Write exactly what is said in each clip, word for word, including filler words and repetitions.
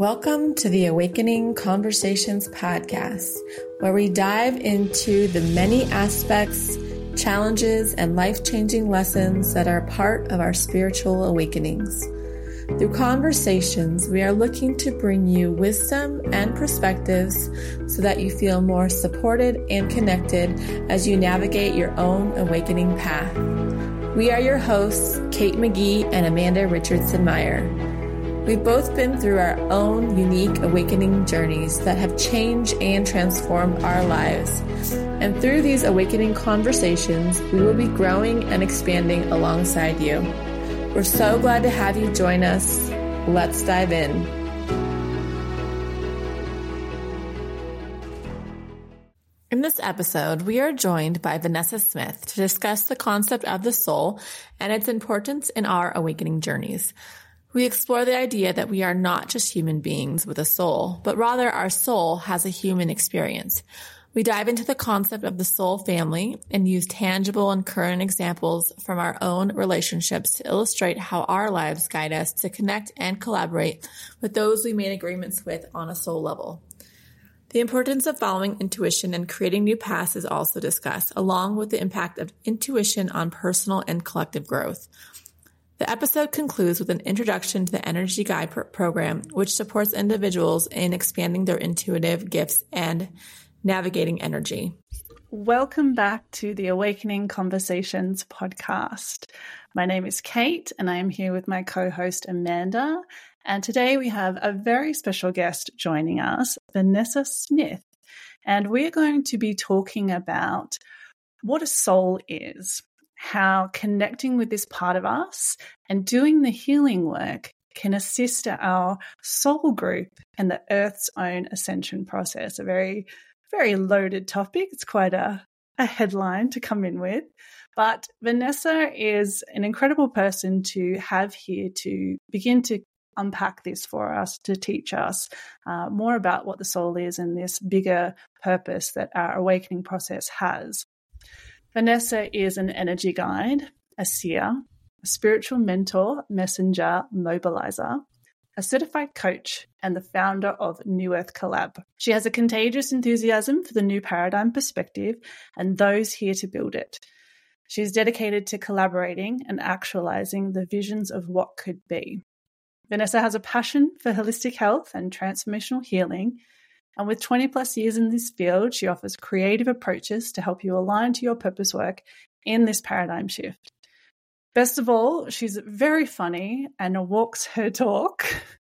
Welcome to the Awakening Conversations podcast, where we dive into the many aspects, challenges, and life-changing lessons that are part of our spiritual awakenings. Through conversations, we are looking to bring you wisdom and perspectives so that you feel more supported and connected as you navigate your own awakening path. We are your hosts, Kate McGee and Amanda Richardson Meyer. We've both been through our own unique awakening journeys that have changed and transformed our lives. And through these awakening conversations, we will be growing and expanding alongside you. We're so glad to have you join us. Let's dive in. In this episode, we are joined by Vanessa Smith to discuss the concept of the soul and its importance in our awakening journeys. We explore the idea that we are not just human beings with a soul, but rather our soul has a human experience. We dive into the concept of the soul family and use tangible and current examples from our own relationships to illustrate how our lives guide us to connect and collaborate with those we made agreements with on a soul level. The importance of following intuition and creating new paths is also discussed, along with the impact of intuition on personal and collective growth. The episode concludes with an introduction to the Energy Guide pro- program, which supports individuals in expanding their intuitive gifts and navigating energy. Welcome back to the Awakening Conversations podcast. My name is Kate and I am here with my co-host Amanda. And today we have a very special guest joining us, Vanessa Smith. And we're going to be talking about what a soul is, how connecting with this part of us and doing the healing work can assist our soul group and the Earth's own ascension process. A very Very loaded topic. It's quite a, a headline to come in with. But Vanessa is an incredible person to have here to begin to unpack this for us, to teach us uh, more about what the soul is and this bigger purpose that our awakening process has. Vanessa is an energy guide, a seer, a spiritual mentor, messenger, mobilizer, a certified coach, and the founder of New Earth Collab. She has a contagious enthusiasm for the new paradigm perspective and those here to build it. She's dedicated to collaborating and actualizing the visions of what could be. Vanessa has a passion for holistic health and transformational healing, and with twenty plus years in this field, she offers creative approaches to help you align to your purpose work in this paradigm shift. Best of all, she's very funny and walks her talk.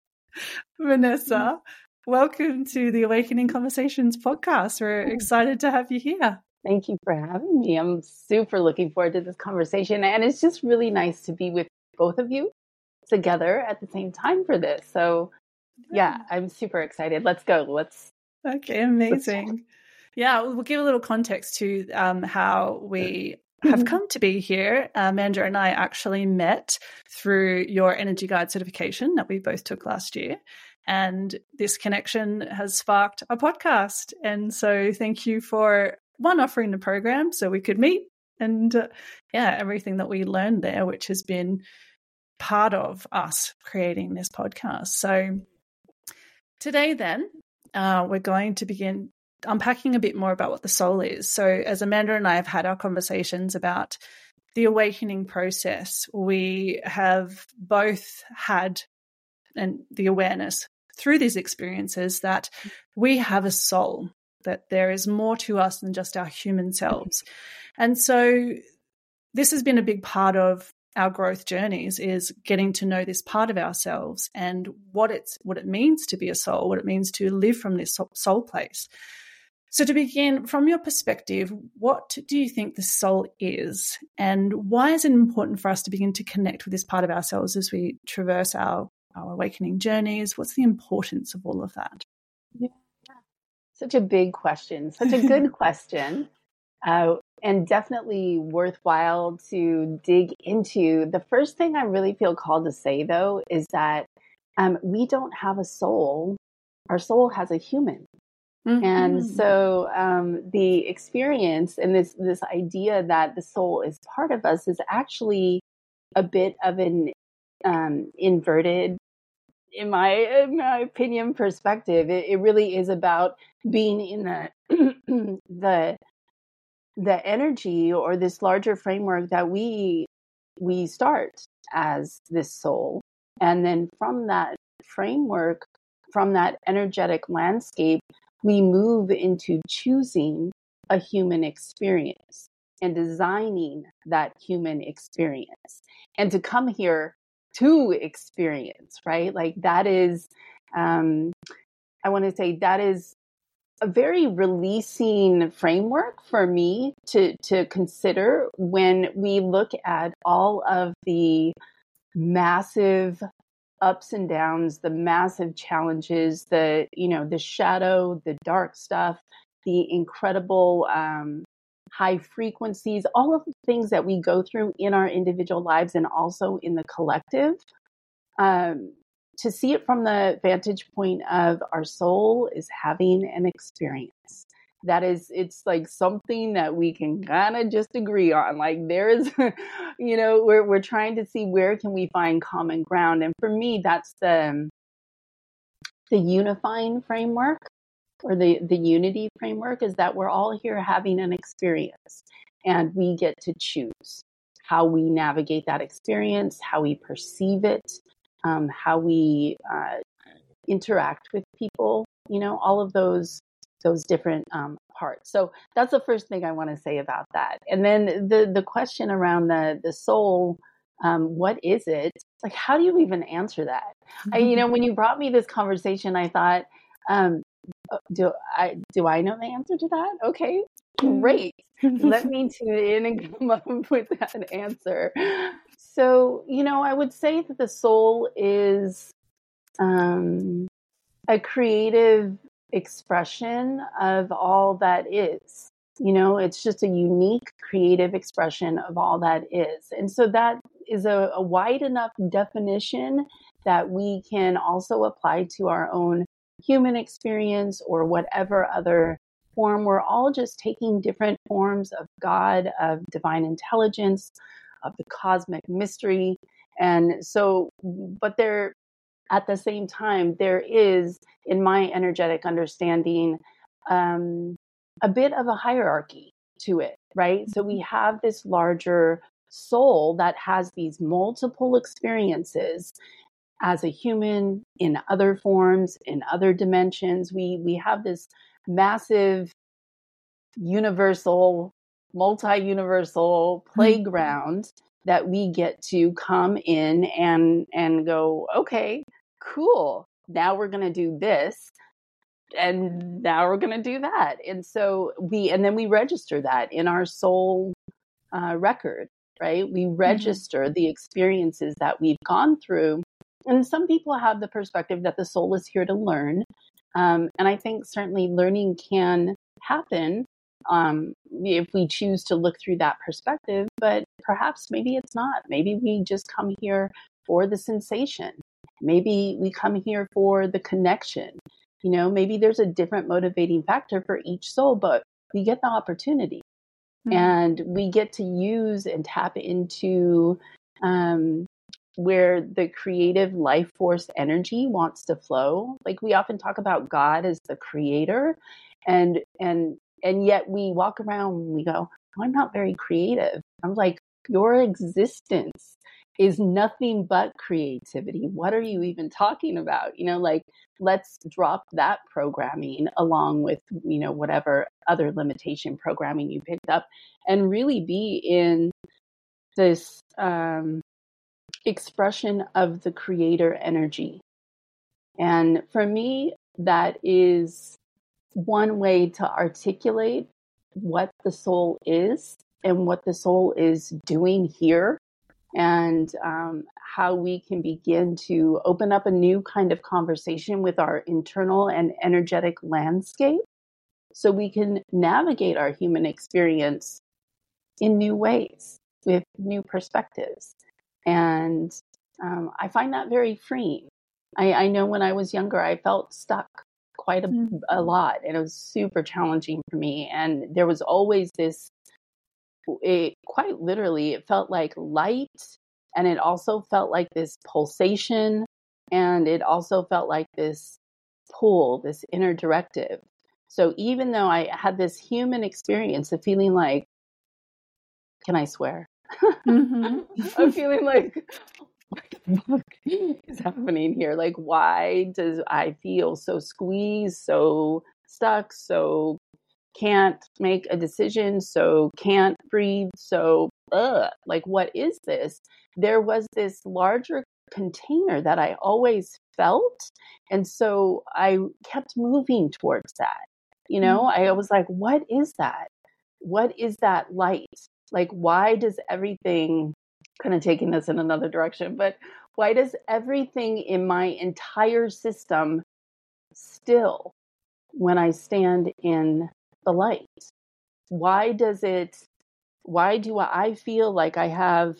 Vanessa, welcome to the Awakening Conversations podcast. We're excited to have you here. Thank you for having me. I'm super looking forward to this conversation. And it's just really nice to be with both of you together at the same time for this. So yeah, I'm super excited. Let's go. Let's. Okay, amazing. Let's yeah, we'll give a little context to um, how we have come to be here. Amanda and I actually met through your Energy Guide certification that we both took last year. And this connection has sparked a podcast. And so thank you for, one, offering the program so we could meet and, uh, yeah, everything that we learned there, which has been part of us creating this podcast. So today then, uh, we're going to begin unpacking a bit more about what the soul is. So as Amanda and I have had our conversations about the awakening process, we have both had and the awareness through these experiences that we have a soul, that there is more to us than just our human selves. And so this has been a big part of our growth journeys, is getting to know this part of ourselves and what it's what it means to be a soul, what it means to live from this soul place. So to begin, from your perspective, what do you think the soul is, and why is it important for us to begin to connect with this part of ourselves as we traverse our, our awakening journeys? What's the importance of all of that? Yeah. Such a big question, such a good question, uh, and definitely worthwhile to dig into. The first thing I really feel called to say, though, is that um, we don't have a soul. Our soul has a human. Mm-hmm. And so um, the experience and this this idea that the soul is part of us is actually a bit of an um, inverted in my in my opinion, perspective, it, it really is about being in the the the energy or this larger framework that we we start as this soul, and then from that framework, from that energetic landscape, we move into choosing a human experience and designing that human experience, and to come here to experience, right? Like that is, um, I want to say that is a very releasing framework for me to, to consider when we look at all of the massive ups and downs, the massive challenges, the, you know, the shadow, the dark stuff, the incredible um, high frequencies, all of the things that we go through in our individual lives and also in the collective. Um, to see it from the vantage point of our soul is having an experience. That is, it's like something that we can kind of just agree on. Like there is, you know, we're we're trying to see where can we find common ground. And for me, that's the the unifying framework, or the, the unity framework, is that we're all here having an experience, and we get to choose how we navigate that experience, how we perceive it, um, how we uh, interact with people, you know, all of those those different um, parts. So that's the first thing I want to say about that. And then the the question around the the soul, um, what is it? Like, how do you even answer that? I, you know, when you brought me this conversation, I thought, um, do I do I know the answer to that? Okay, great. Let me tune in and come up with that answer. So, you know, I would say that the soul is um, a creative expression of all that is. You know, it's just a unique creative expression of all that is. And so that is a, a wide enough definition that we can also apply to our own human experience or whatever other form. We're all just taking different forms of God, of divine intelligence, of the cosmic mystery. And so, but there, at the same time, there is, in my energetic understanding, um, a bit of a hierarchy to it, right? So we have this larger soul that has these multiple experiences as a human, in other forms, in other dimensions. We we have this massive, universal, multi-universal playground that we get to come in and and go, okay, cool. Now we're going to do this, and now we're going to do that. And so we, and then we register that in our soul uh, record, right? We register mm-hmm. the experiences that we've gone through. And some people have the perspective that the soul is here to learn. Um, and I think certainly learning can happen um, if we choose to look through that perspective, but perhaps maybe it's not. Maybe we just come here for the sensation. Maybe we come here for the connection. You know, maybe there's a different motivating factor for each soul, but we get the opportunity mm-hmm. and we get to use and tap into um, where the creative life force energy wants to flow. Like we often talk about God as the creator, and and and yet we walk around and we go, I'm not very creative. I'm like, your existence is nothing but creativity. What are you even talking about? You know, like, let's drop that programming along with, you know, whatever other limitation programming you picked up, and really be in this um, expression of the creator energy. And for me, that is one way to articulate what the soul is and what the soul is doing here, and um, how we can begin to open up a new kind of conversation with our internal and energetic landscape, so we can navigate our human experience in new ways with new perspectives. And um, I find that very freeing. I, I know when I was younger, I felt stuck quite a, mm. a lot, and it was super challenging for me. And there was always this, it, quite literally, it felt like light, and it also felt like this pulsation And it also felt like this pull, this inner directive. So even though I had this human experience of feeling like, can I swear? Mm-hmm. I'm feeling like, what the fuck is happening here? Like, why does I feel so squeezed, so stuck, so can't make a decision, so can't breathe, so ugh, like, what is this? There was this larger container that I always felt. And so I kept moving towards that. You know, I was like, what is that? What is that light? Like, why does everything, kind of taking this in another direction, but why does everything in my entire system still when I stand in the light? Why does it, why do I feel like I have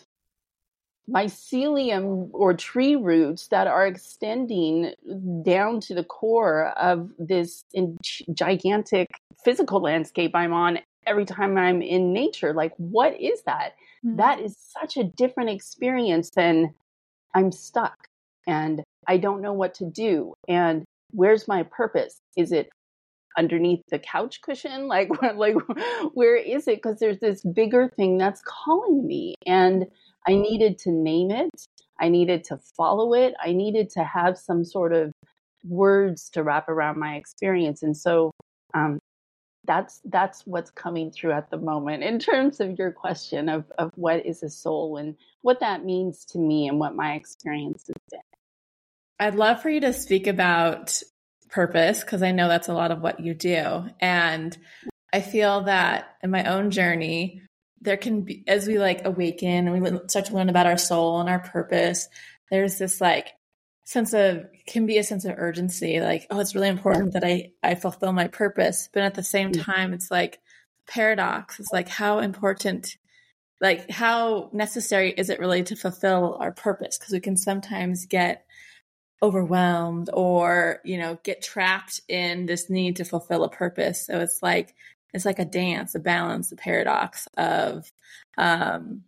mycelium or tree roots that are extending down to the core of this in- gigantic physical landscape I'm on every time I'm in nature? Like, what is that? Mm-hmm. That is such a different experience than I'm stuck and I don't know what to do. And where's my purpose? Is it underneath the couch cushion? Like, like, where is it? Because there's this bigger thing that's calling me, and I needed to name it. I needed to follow it. I needed to have some sort of words to wrap around my experience. And so, um, that's that's what's coming through at the moment in terms of your question of of what is a soul and what that means to me and what my experience has been. I'd love for you to speak about purpose, because I know that's a lot of what you do. And I feel that in my own journey, there can be, as we like awaken and we start to learn about our soul and our purpose, there's this like sense of, can be a sense of urgency, like, oh, it's really important that I, I fulfill my purpose. But at the same time, it's like paradox. It's like, how important, like how necessary is it really to fulfill our purpose? Because we can sometimes get overwhelmed or, you know, get trapped in this need to fulfill a purpose. So it's like, it's like a dance, a balance, a paradox of um,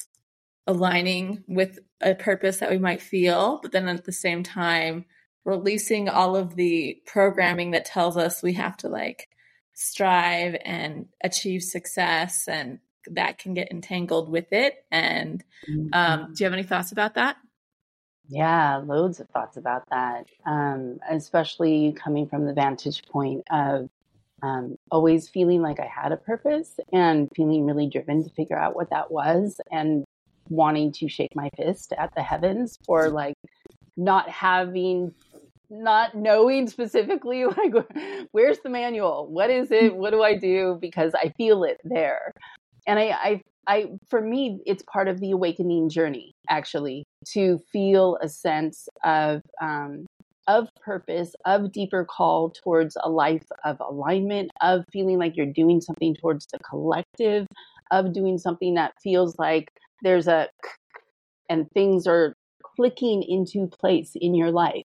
aligning with a purpose that we might feel, but then at the same time, releasing all of the programming that tells us we have to like strive and achieve success, and that can get entangled with it. And um, do you have any thoughts about that? Yeah, loads of thoughts about that, um, especially coming from the vantage point of um, always feeling like I had a purpose and feeling really driven to figure out what that was, and wanting to shake my fist at the heavens for like not having, not knowing specifically, like, where's the manual? What is it? What do I do? Because I feel it there. And I, I, I, for me, it's part of the awakening journey, actually, to feel a sense of, um, of purpose, of deeper call towards a life of alignment, of feeling like you're doing something towards the collective, of doing something that feels like there's a, and things are clicking into place in your life.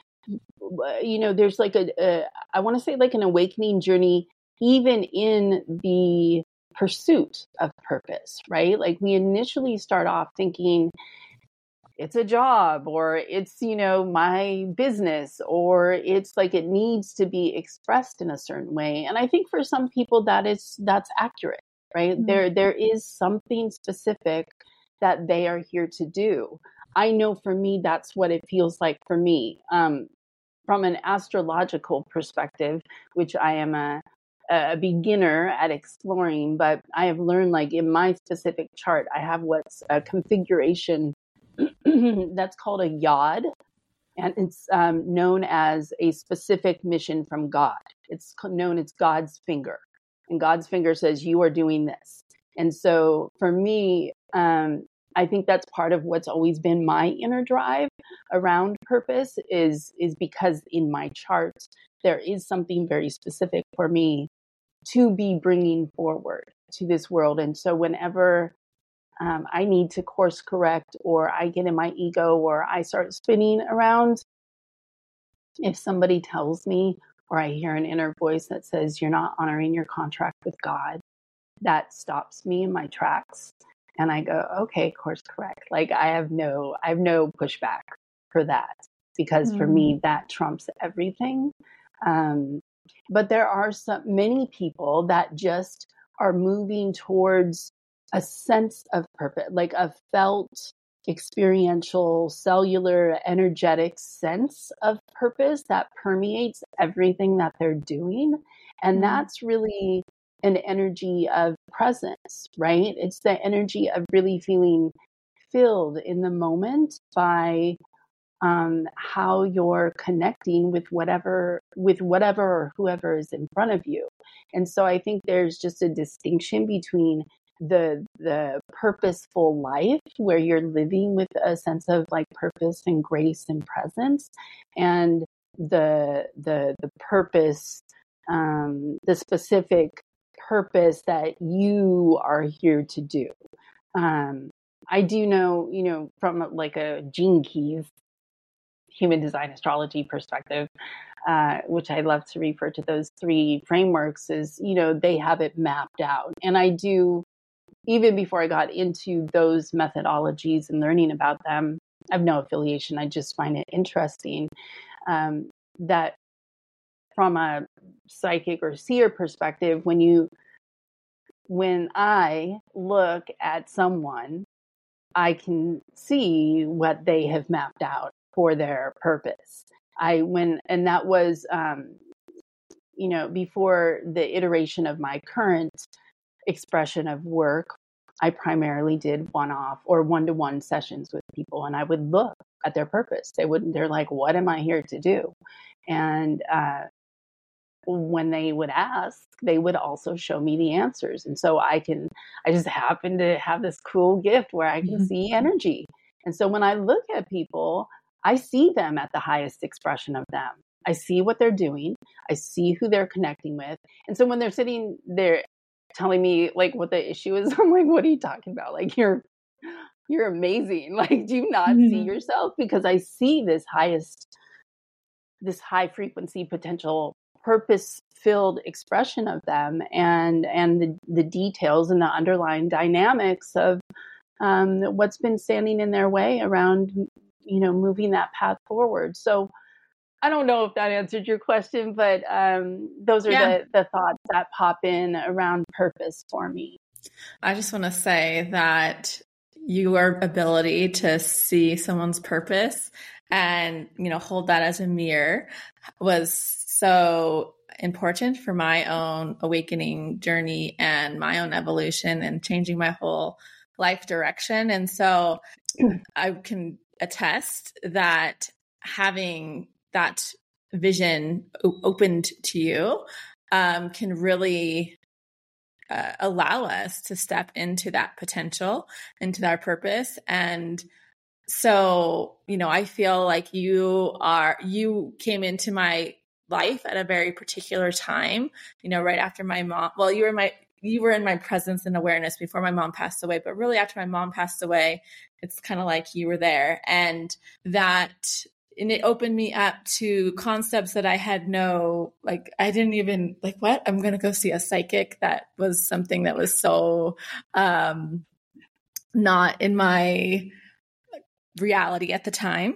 You know, there's like a, a I want to say like an awakening journey, even in the pursuit of purpose, right? Like we initially start off thinking it's a job, or it's, you know, my business, or it's like it needs to be expressed in a certain way. And I think for some people that is, that's accurate, right? Mm-hmm. There, there is something specific that they are here to do. I know for me, that's what it feels like for me. Um, from an astrological perspective, which I am a, a beginner at exploring, but I have learned, like in my specific chart, I have what's a configuration that's called a yod, and it's um, known as a specific mission from God. It's known as God's finger, and God's finger says you are doing this. And so for me, um, I think that's part of what's always been my inner drive around purpose is, is because in my chart, there is something very specific for me to be bringing forward to this world. And so whenever um, I need to course correct, or I get in my ego, or I start spinning around, if somebody tells me, or I hear an inner voice that says, you're not honoring your contract with God, that stops me in my tracks. And I go, okay, course correct. Like I have no, I have no pushback for that. because for Mm. me, that trumps everything. Um, but there are some many people that just are moving towards a sense of purpose, like a felt, experiential, cellular, energetic sense of purpose that permeates everything that they're doing. And Mm. that's really an energy of presence, right? It's the energy of really feeling filled in the moment by um, how you're connecting with whatever, with whatever or whoever is in front of you. And so I think there's just a distinction between the the purposeful life where you're living with a sense of like purpose and grace and presence, and the the the purpose, um, the specific purpose that you are here to do. Um, I do know, you know, from like a Gene Keys human design astrology perspective, uh, which I love to refer to those three frameworks, is, you know, they have it mapped out. And I do, even before I got into those methodologies and learning about them, I have no affiliation. I just find it interesting um, that from a psychic or seer perspective, when you, when I look at someone, I can see what they have mapped out for their purpose. I when and that was um, you know, before the iteration of my current expression of work, I primarily did one-off or one-to-one sessions with people, and I would look at their purpose. They wouldn't. They're like, "What am I here to do?" And uh, when they would ask, they would also show me the answers. And so I can, I just happen to have this cool gift where I can Mhm. see energy. And so when I look at people, I see them at the highest expression of them. I see what they're doing. I see who they're connecting with. And so when they're sitting there telling me like what the issue is, I'm like, what are you talking about? Like, you're, you're amazing. Like, do you not Mhm. see yourself? Because I see this highest, this high frequency potential purpose-filled expression of them, and and the, the details and the underlying dynamics of um, what's been standing in their way around, you know, moving that path forward. So I don't know if that answered your question, but um, those are Yeah. the, the thoughts that pop in around purpose for me. I just want to say that your ability to see someone's purpose and, you know, hold that as a mirror was so important for my own awakening journey and my own evolution and changing my whole life direction. And so I can attest that having that vision opened to you um, can really uh, allow us to step into that potential, into our purpose. And so, you know, I feel like you are, you came into my life at a very particular time, you know, right after my mom, well, you were my, you were in my presence and awareness before my mom passed away, but really after my mom passed away, it's kind of like you were there. And that, and it opened me up to concepts that I had no, like, I didn't even like, what? I'm going to go see a psychic. That was something that was so, um, not in my reality at the time.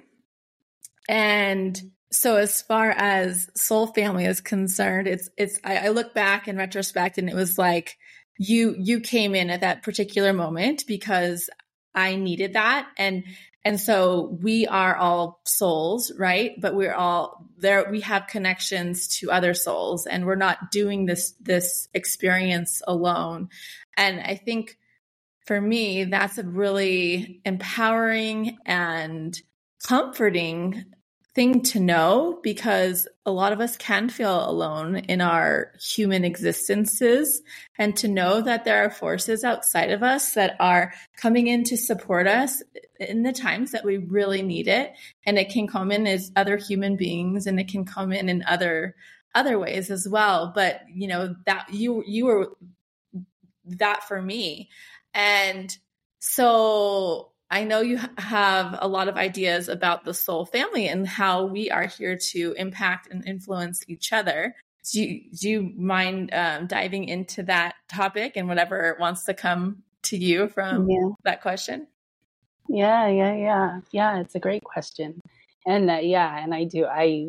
And so as far as soul family is concerned, it's, it's, I, I look back in retrospect and it was like, you, you came in at that particular moment because I needed that. And, and so we are all souls, right? But we're all there. We have connections to other souls, and we're not doing this, this experience alone. And I think for me, that's a really empowering and comforting thing to know, because a lot of us can feel alone in our human existences, and to know that there are forces outside of us that are coming in to support us in the times that we really need it. And it can come in as other human beings, and it can come in in other other ways as well. But you know, that you you were that for me. And so I know you have a lot of ideas about the soul family and how we are here to impact and influence each other. Do you, do you mind um, diving into that topic and whatever wants to come to you from Yeah. that question? Yeah, yeah, yeah. Yeah, it's a great question. And uh, yeah, and I do. I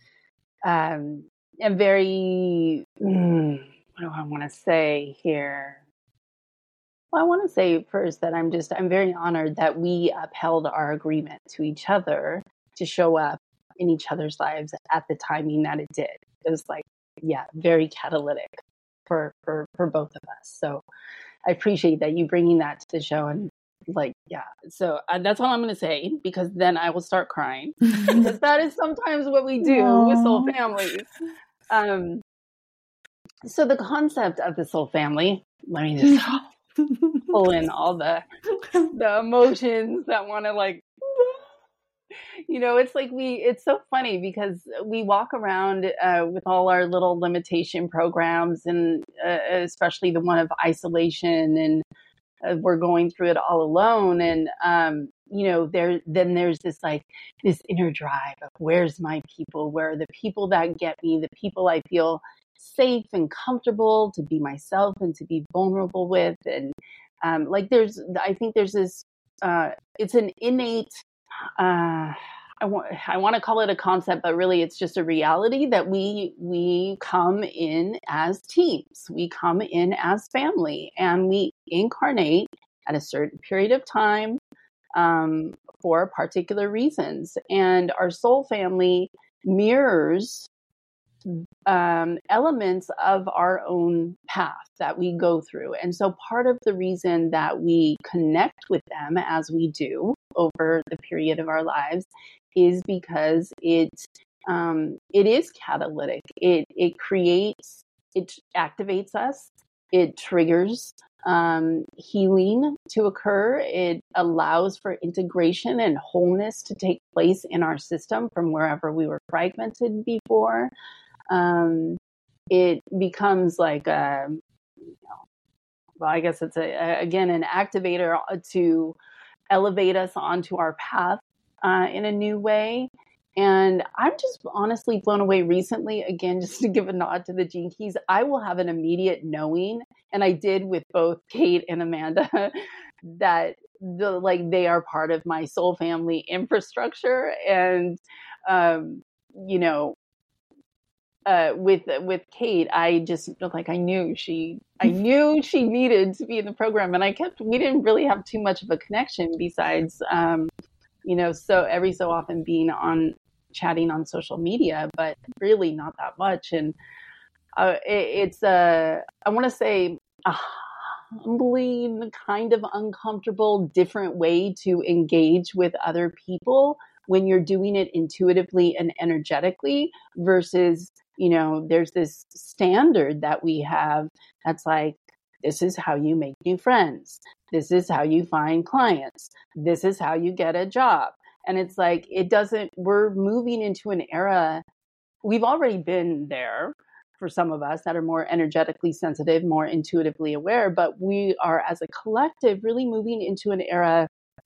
um, am very, mm, what do I want to say here? Well, I want to say first that I'm just, I'm very honored that we upheld our agreement to each other to show up in each other's lives at the timing that it did. It was like, yeah, very catalytic for, for, for both of us. So I appreciate that you bringing that to the show. And like, yeah, so uh, that's all I'm going to say, because then I will start crying, because that is sometimes what we do Aww. With soul families. Um, so the concept of the soul family, let me just pull in all the the emotions that want to like, you know, it's like we, it's so funny because we walk around uh, with all our little limitation programs, and uh, especially the one of isolation, and uh, we're going through it all alone. And, um, you know, there, then there's this like this inner drive of where's my people, where are the people that get me, the people I feel safe and comfortable to be myself and to be vulnerable with. And um, like there's, I think there's this, uh, it's an innate, uh, I want, I want to call it a concept, but really it's just a reality that we, we come in as teams, we come in as family, and we incarnate at a certain period of time, um, for particular reasons. And our soul family mirrors um, elements of our own path that we go through. And so part of the reason that we connect with them as we do over the period of our lives is because it, um, it is catalytic. It, it creates, it activates us. It triggers um, healing to occur. It allows for integration and wholeness to take place in our system from wherever we were fragmented before. Um, it becomes like a, you know, well, I guess it's a, a, again, an activator to elevate us onto our path uh, in a new way. And I'm just honestly blown away recently, again, just to give a nod to the Gene Keys, I will have an immediate knowing, and I did with both Kate and Amanda, that the like they are part of my soul family infrastructure. And, um, you know, Uh, with with Kate, I just like I knew she I knew she needed to be in the program, and I kept we didn't really have too much of a connection besides um, you know so every so often being on chatting on social media, but really not that much. And uh, it, it's a I want to say a humbling, kind of uncomfortable, different way to engage with other people when you're doing it intuitively and energetically versus, you know, there's this standard that we have that's like, this is how you make new friends. This is how you find clients. This is how you get a job. And it's like, it doesn't, we're moving into an era, we've already been there for some of us that are more energetically sensitive, more intuitively aware, but we are as a collective really moving into an era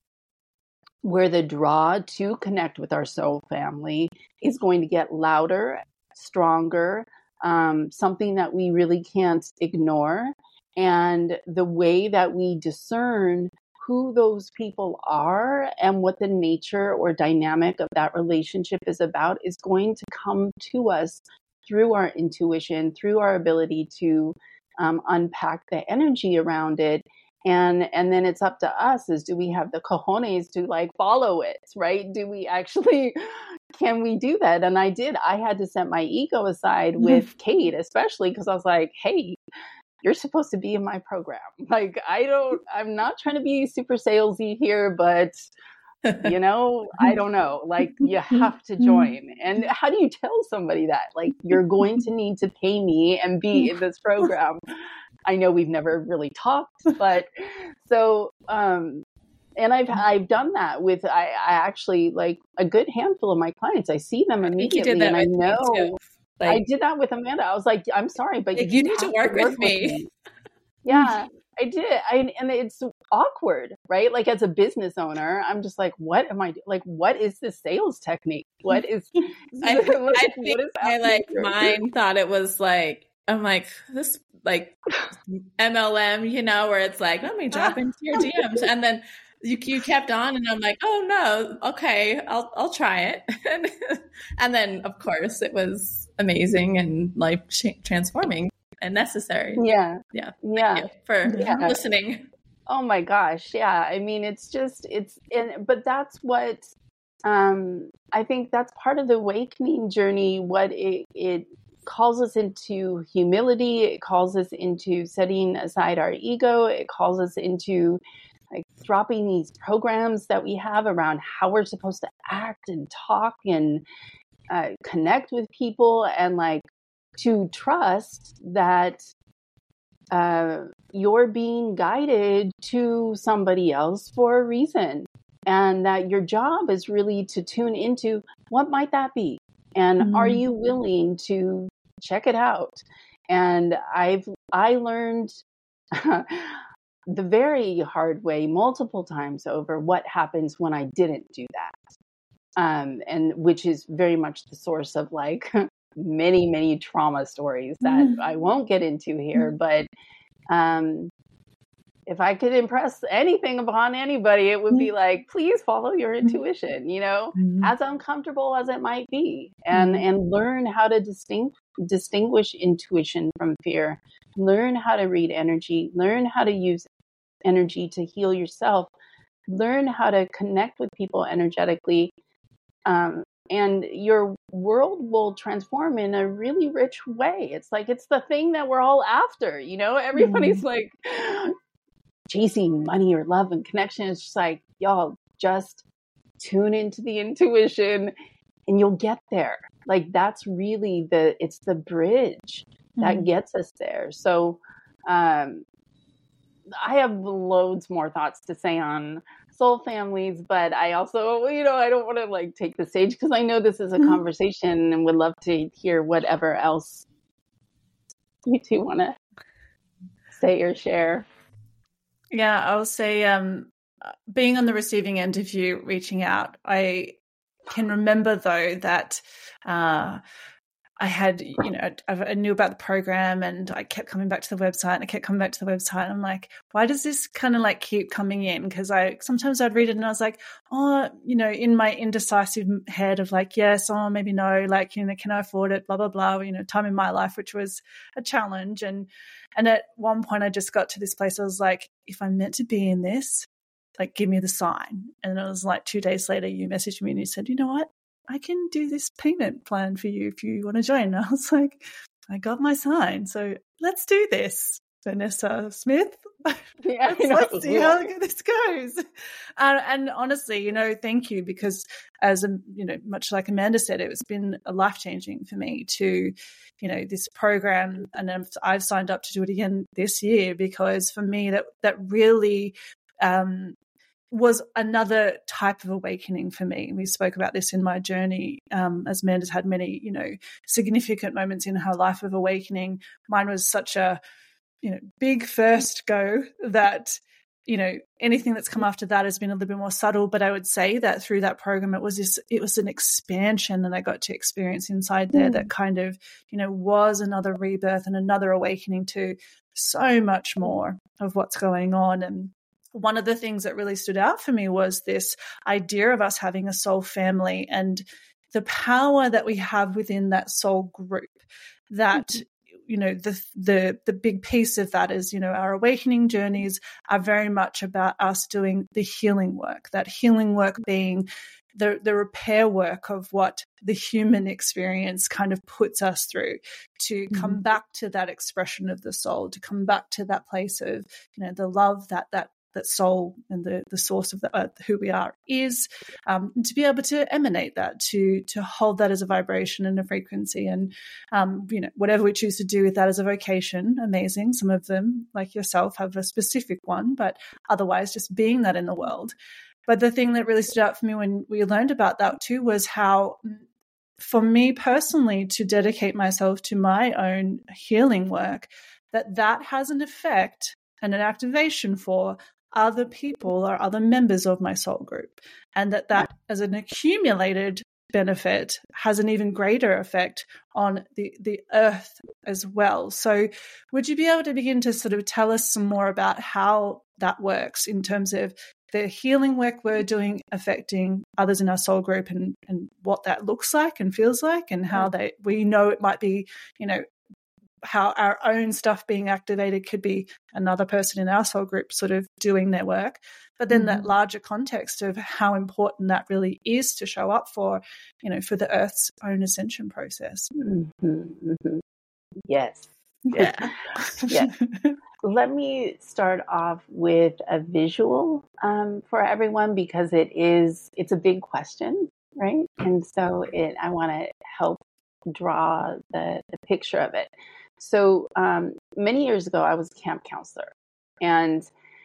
where the draw to connect with our soul family is going to get louder, stronger, um, something that we really can't ignore. And the way that we discern who those people are and what the nature or dynamic of that relationship is about is going to come to us through our intuition, through our ability to um, unpack the energy around it. And and then it's up to us, is do we have the cojones to like follow it, right? Do we actually, can we do that? And I did. I had to set my ego aside with Kate, especially because I was like, hey, you're supposed to be in my program. Like, I don't, I'm not trying to be super salesy here, but you know, I don't know, like you have to join. And how do you tell somebody that? Like, you're going to need to pay me and be in this program. I know we've never really talked, but so, um, and I've, I've done that with, I, I actually like a good handful of my clients. I see them immediately. I and I know like, I did that with Amanda. I was like, I'm sorry, but like, you, you need to work, to work with, with me. me. Yeah, I did. I, and it's awkward, right? Like as a business owner, I'm just like, what am I do- like? What is this sales technique? What is, I, like, I think what is I like mine thought it was like, I'm like, this like M L M, you know, where it's like, let me drop into your D Ms. And then you you kept on, and I'm like, oh no, okay, I'll I'll try it. And then, of course, it was amazing and life transforming and necessary. Yeah. Yeah. Yeah. Thank you for yeah. listening. Oh my gosh. Yeah. I mean, it's just, it's, and, but that's what, um, I think that's part of the awakening journey. What it, it calls us into humility. It calls us into setting aside our ego. It calls us into like dropping these programs that we have around how we're supposed to act and talk and uh, connect with people, and like to trust that uh, you're being guided to somebody else for a reason, and that your job is really to tune into what might that be, and mm-hmm. are you willing to check it out? And I've I learned the very hard way multiple times over what happens when I didn't do that, um, and which is very much the source of like many many trauma stories that mm-hmm. I won't get into here. But um, if I could impress anything upon anybody, it would mm-hmm. be like, please follow your intuition, you know, mm-hmm. as uncomfortable as it might be, and mm-hmm. and learn how to distinct distinguish intuition from fear. Learn how to read energy. Learn how to use energy to heal yourself. Learn how to connect with people energetically, um, and your world will transform in a really rich way. It's like, it's the thing that we're all after, you know. Everybody's mm-hmm. like chasing money or love and connection. It's just like, y'all just tune into the intuition and you'll get there. Like, that's really the, it's the bridge that mm-hmm. gets us there. So, um, I have loads more thoughts to say on soul families, but I also, you know, I don't want to like take the stage because I know this is a mm-hmm. conversation, and would love to hear whatever else you two want to say or share. Yeah, I'll say, um, being on the receiving end of you reaching out, I can remember though that uh, I had, you know, I, I knew about the program, and I kept coming back to the website, and I kept coming back to the website. And I'm like, why does this kind of like keep coming in? Because I sometimes I'd read it and I was like, oh, you know, in my indecisive head of like, yes, oh, maybe no, like, you know, can I afford it? Blah, blah, blah, you know, time in my life, which was a challenge. And, and at one point I just got to this place. I was like, if I'm meant to be in this, like, give me the sign. And it was like two days later, you messaged me and you said, you know what? I can do this payment plan for you if you want to join. And I was like, I got my sign. So let's do this, Vanessa Smith. Yeah, let's, let's see how this goes. Uh, and honestly, you know, thank you, because as, a, you know, much like Amanda said, it's been life-changing for me to, you know, this program. And I've, I've signed up to do it again this year, because for me that, that really, um, was another type of awakening for me. We spoke about this in my journey, um, as Amanda's had many, you know, significant moments in her life of awakening. Mine was such a, you know, big first go that, you know, anything that's come after that has been a little bit more subtle. But I would say that through that program, it was this, it was an expansion that I got to experience inside there mm. that kind of, you know, was another rebirth and another awakening to so much more of what's going on. And one of the things that really stood out for me was this idea of us having a soul family and the power that we have within that soul group. That, you know, the the the big piece of that is, you know, our awakening journeys are very much about us doing the healing work, that healing work being the the repair work of what the human experience kind of puts us through, to come mm-hmm. back to that expression of the soul, to come back to that place of, you know, the love that that that soul and the, the source of the, uh, who we are is, um, and to be able to emanate that, to to hold that as a vibration and a frequency, and um, you know, whatever we choose to do with that as a vocation, amazing. Some of them, like yourself, have a specific one, but otherwise just being that in the world. But the thing that really stood out for me when we learned about that too was how, for me personally, to dedicate myself to my own healing work, that that has an effect and an activation for other people or other members of my soul group, and that that as an accumulated benefit has an even greater effect on the, the earth as well. So would you be able to begin to sort of tell us some more about how that works in terms of the healing work we're doing affecting others in our soul group, and, and what that looks like and feels like, and how they, we know it might be, you know, how our own stuff being activated could be another person in our soul group sort of doing their work. But then mm-hmm. that larger context of how important that really is to show up for, you know, for the Earth's own ascension process. Mm-hmm. Mm-hmm. Yes. Yeah. Yeah. Let me start off with a visual um, for everyone, because it is, it's a big question, right? And so it, I want to help draw the, the picture of it. So um, many years ago, I was a camp counselor, and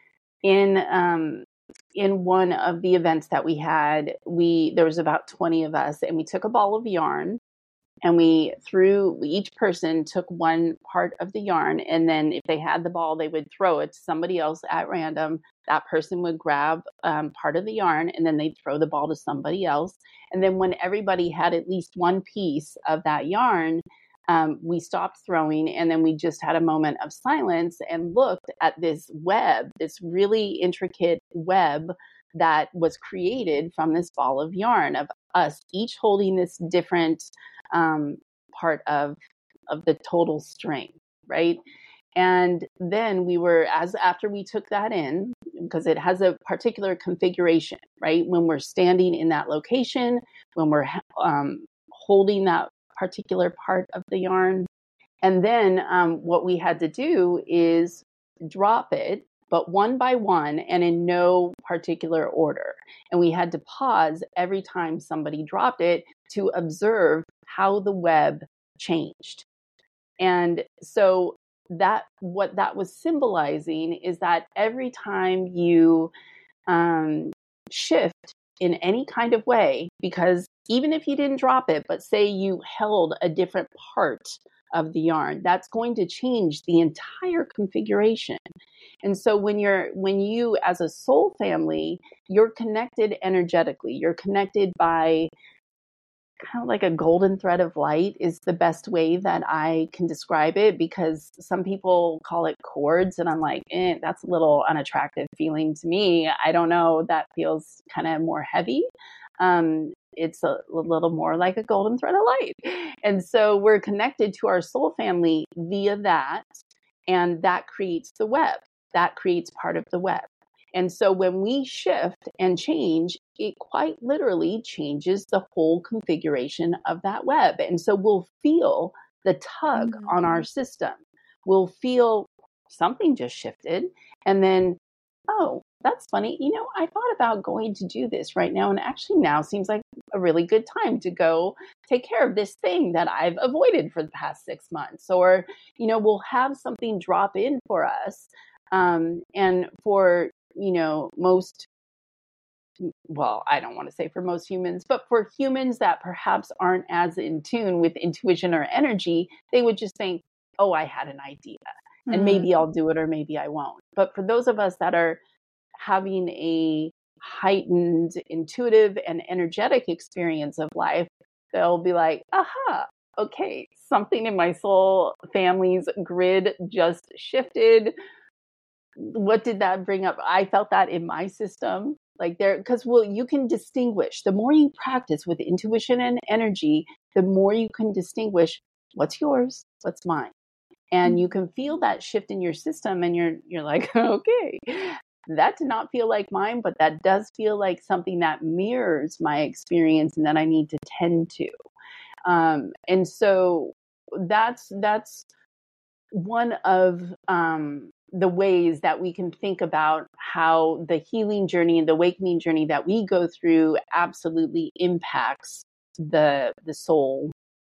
in um, in one of the events that we had, we there was about twenty of us, and we took a ball of yarn, and we threw. Each person took one part of the yarn, and then if they had the ball, they would throw it to somebody else at random. That person would grab um, part of the yarn, and then they'd throw the ball to somebody else. And then when everybody had at least one piece of that yarn, Um, we stopped throwing, and then we just had a moment of silence and looked at this web, this really intricate web that was created from this ball of yarn, of us each holding this different um, part of of the total string, right? And then we were, as after we took that in, because it has a particular configuration, right? When we're standing in that location, when we're um, holding that particular part of the yarn. And then um, what we had to do is drop it, but one by one and in no particular order. And we had to pause every time somebody dropped it to observe how the web changed. And so that, what that was symbolizing is that every time you um, shift in any kind of way, because even if you didn't drop it, but say you held a different part of the yarn, that's going to change the entire configuration. And so when you're, when you as a soul family, you're connected energetically, you're connected by kind of like a golden thread of light is the best way that I can describe it, because some people call it cords, and I'm like, eh, that's a little unattractive feeling to me. I don't know, that feels kind of more heavy. Um, it's a, a little more like a golden thread of light. And so we're connected to our soul family via that, and that creates the web. That creates part of the web. And so when we shift and change, it quite literally changes the whole configuration of that web. And so we'll feel the tug mm-hmm. on our system. We'll feel something just shifted. And then, oh, that's funny. You know, I thought about going to do this right now. And actually now seems like a really good time to go take care of this thing that I've avoided for the past six months. Or, you know, we'll have something drop in for us. Um, and for, you know, most, well, I don't want to say for most humans, but for humans that perhaps aren't as in tune with intuition or energy, they would just think, oh, I had an idea and mm-hmm. maybe I'll do it or maybe I won't. But for those of us that are having a heightened intuitive and energetic experience of life, they'll be like, aha, okay, something in my soul family's grid just shifted. What did that bring up? I felt that in my system, like there, because well, you can distinguish. The more you practice with intuition and energy, the more you can distinguish what's yours, what's mine, and you can feel that shift in your system. And you're you're like, okay, that did not feel like mine, but that does feel like something that mirrors my experience and that I need to tend to. Um, and so that's that's one of um, the ways that we can think about how the healing journey and the awakening journey that we go through absolutely impacts the the soul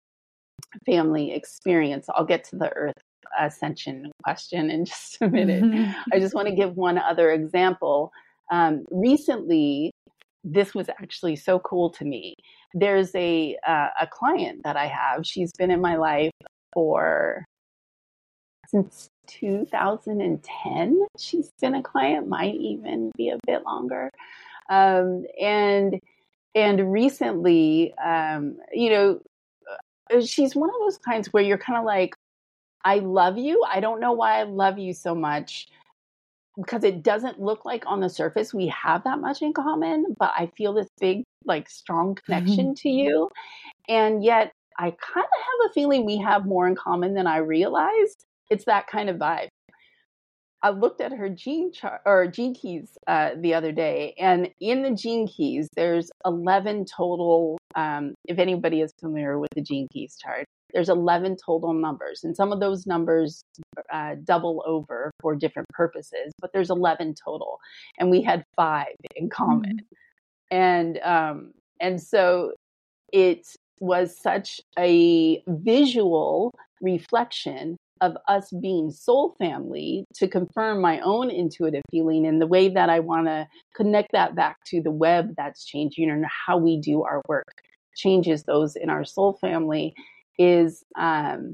family experience. I'll get to the earth ascension question in just a minute. Mm-hmm. I just want to give one other example. Um, recently, this was actually so cool to me. There's a uh, a client that I have. She's been in my life for since two thousand ten. She's been a client, might even be a bit longer. Um, and and recently, um, you know, she's one of those kinds where you're kind of like, I love you. I don't know why I love you so much, because it doesn't look like on the surface we have that much in common, but I feel this big, like strong connection mm-hmm. to you. And yet I kind of have a feeling we have more in common than I realized. It's that kind of vibe. I looked at her gene chart or gene keys uh, the other day, and in the gene keys, there's eleven total. Um, if anybody is familiar with the gene keys chart, there's eleven total numbers, and some of those numbers uh, double over for different purposes, but there's eleven total, and we had five in common, mm-hmm. and um, and so it was such a visual reflection of us being soul family to confirm my own intuitive feeling, and the way that I want to connect that back to the web that's changing and how we do our work changes those in our soul family is um,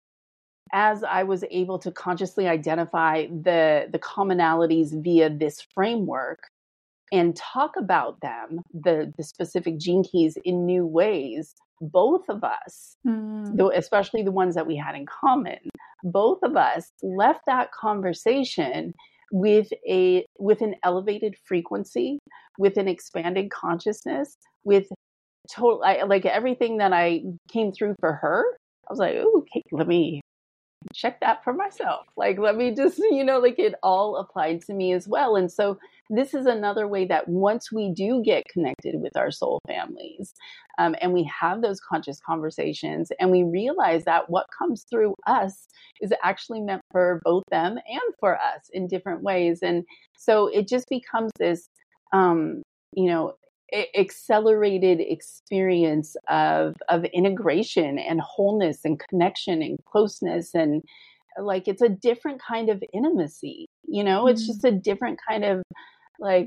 as I was able to consciously identify the, the commonalities via this framework and talk about them, the, the specific gene keys in new ways, both of us, mm. though, especially the ones that we had in common, both of us left that conversation with a with an elevated frequency, with an expanded consciousness, with total I, like everything that I came through for her. I was like, "Ooh, okay, let me check that for myself. Like, let me just, you know, like it all applied to me as well." And so this is another way that once we do get connected with our soul families, um, and we have those conscious conversations and we realize that what comes through us is actually meant for both them and for us in different ways. And so it just becomes this, um, you know, accelerated experience of of integration and wholeness and connection and closeness, and like it's a different kind of intimacy, you know. Mm-hmm. It's just a different kind of like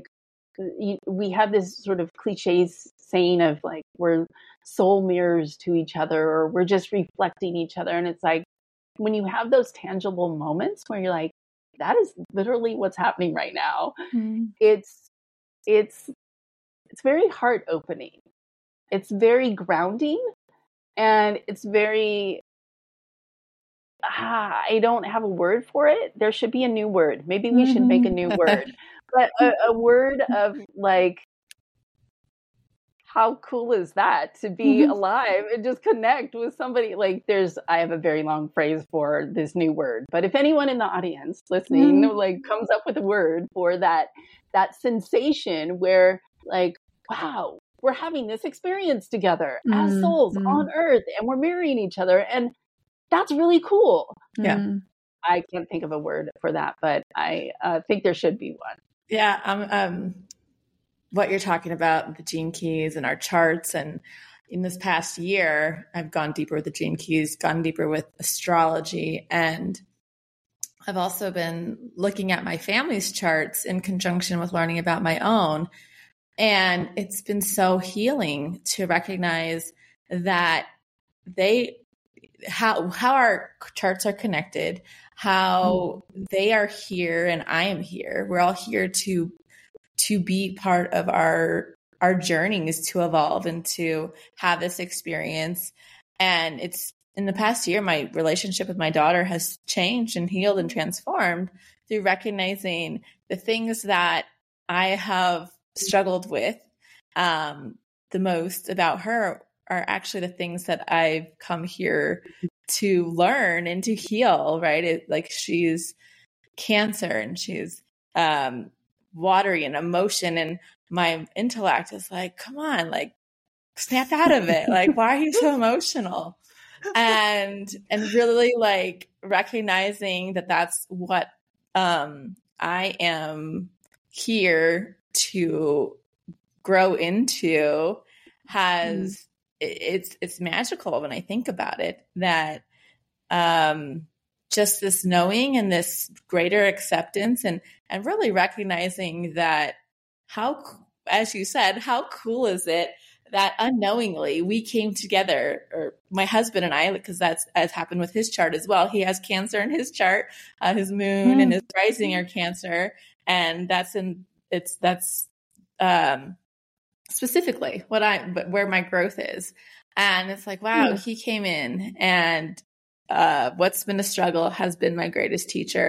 we have this sort of cliche saying of like we're soul mirrors to each other, or we're just reflecting each other, and it's like when you have those tangible moments where you're like, that is literally what's happening right now. Mm-hmm. It's it's It's very heart opening. It's very grounding, and it's very, ah, I don't have a word for it. There should be a new word. Maybe we should make a new word, but a, a word of like, how cool is that to be mm-hmm. alive and just connect with somebody? Like there's, I have a very long phrase for this new word, but if anyone in the audience listening mm-hmm. like comes up with a word for that, that sensation where like, wow, we're having this experience together mm-hmm. as souls mm-hmm. on earth, and we're mirroring each other. And that's really cool. Yeah. Mm-hmm. I can't think of a word for that, but I uh, think there should be one. Yeah. Um, um, what you're talking about, the gene keys and our charts. And in this past year, I've gone deeper with the gene keys, gone deeper with astrology. And I've also been looking at my family's charts in conjunction with learning about my own. And it's been so healing to recognize that they, how, how our charts are connected, how they are here and I am here. We're all here to, to be part of our, our journeys to evolve and to have this experience. And it's in the past year, my relationship with my daughter has changed and healed and transformed through recognizing the things that I have struggled with um, the most about her are actually the things that I've come here to learn and to heal, right? It, like she's Cancer and she's um, watery and emotion, and my intellect is like, come on, like snap out of it. Like, why are you so emotional? And, and really like recognizing that that's what um, I am here to grow into has mm. it's it's magical when I think about it, that um just this knowing and this greater acceptance and and really recognizing that how, as you said, how cool is it that unknowingly we came together, or my husband and I, because that's as happened with his chart as well. He has Cancer in his chart, uh, his moon mm. and his rising are Cancer, and that's in it's that's um, specifically what I, but where my growth is. And it's like, wow, yeah. he came in and uh, what's been a struggle has been my greatest teacher.